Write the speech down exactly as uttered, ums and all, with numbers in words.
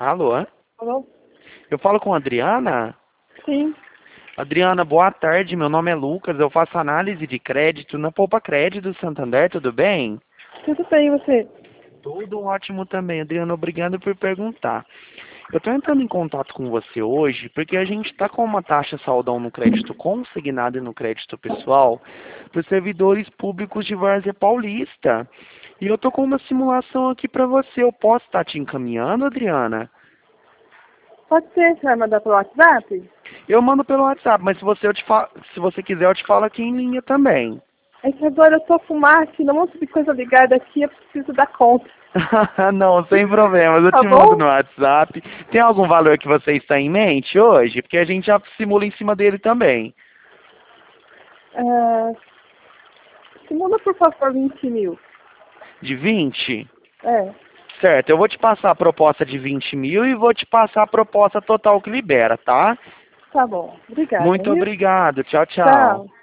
Alô? Alô? Eu falo com a Adriana? Sim. Adriana, boa tarde. Meu nome é Lucas. Eu faço análise de crédito na Poupa Crédito Santander. Tudo bem? Tudo bem, e você? Tudo ótimo também, Adriana. Obrigado por perguntar. Eu estou entrando em contato com você hoje porque a gente está com uma taxa saldão no crédito consignado e no crédito pessoal para os servidores públicos de Várzea Paulista. E eu estou com uma simulação aqui para você. Eu posso estar te encaminhando, Adriana? Pode ser, você vai mandar pelo WhatsApp? Eu mando pelo WhatsApp, mas se você, eu te fa... se você quiser eu te falo aqui em linha também. É que agora eu tô com máquina, um monte de coisa ligada aqui, eu preciso dar conta. Não, sem problemas, eu Tá te mando bom? no WhatsApp. Tem algum valor que você está em mente hoje? Porque a gente já simula em cima dele também. É... Simula, por favor, vinte mil. De vinte? É, Certo, eu vou te passar a proposta de vinte mil e vou te passar a proposta total que libera, tá? tá bom. Obrigada, Muito viu? obrigado, tchau, tchau. Tchau.